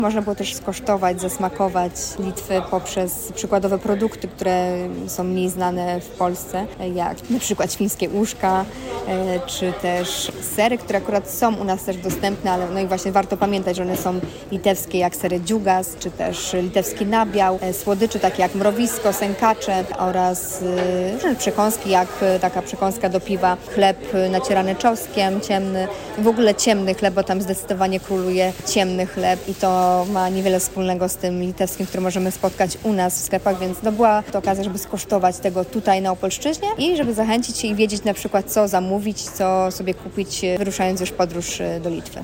Można było też skosztować, zasmakować Litwy poprzez przykładowe produkty, które są mniej znane w Polsce, jak na przykład świńskie uszka, czy też sery, które akurat są u nas też dostępne, ale no i właśnie warto pamiętać, że one są litewskie, jak sery dziugas, czy też litewski nabiał, słodyczy takie jak mrowisko, sękacze oraz różne przekąski, jak taka przekąska do piwa, chleb nacierany czosnkiem, ciemny, w ogóle ciemny chleb, bo tam zdecydowanie króluje ciemny chleb i to ma niewiele wspólnego z tym litewskim, który możemy spotkać u nas w sklepach, więc była to okazja, żeby skosztować tego tutaj na Opolszczyźnie i żeby zachęcić się i wiedzieć na przykład co zamówić, co sobie kupić, wyruszając już w podróż do Litwy.